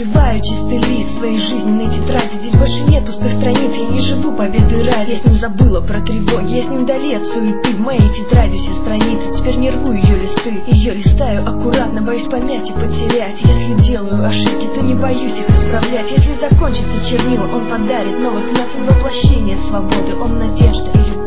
открываю чистый лист своей жизненной тетради. Здесь больше нет пустых страниц, я не живу победы ради. Я с ним забыла про тревоги, я с ним вдали от суеты. В моей тетради все страницы, теперь не рву ее листы. Ее листаю аккуратно, боюсь помять и потерять. Если делаю ошибки, то не боюсь их исправлять. Если закончится чернила, он подарит новых нот. Он воплощение свободы, он надежда и любовь.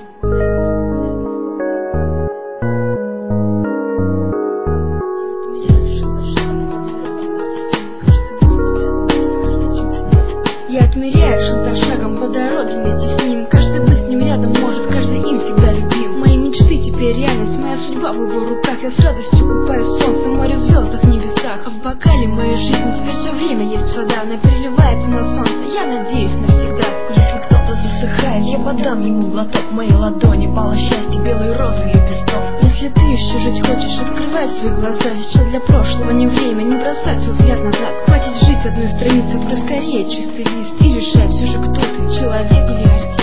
Я отмеряю шаг за шагом по дороге вместе с ним. Каждый быть с ним рядом может, каждый им всегда любим. Мои мечты теперь реальность, моя судьба в его руках. Я с радостью купаюсь в солнце, море в звездах, небесах. А в бокале моей жизни теперь все время есть вода. Она переливается на солнце, я надеюсь навсегда. Если кто-то засыхает, я подам ему глоток моей ладони. Бала счастья, белые розы, лепесток. Если ты еще жить хочешь, открывай свои глаза. Сейчас для прошлого не время, не бросать свой взгляд назад. Хватит жить одной страницей, открой скорее чистый лист и решай все же, кто ты, человек или артист.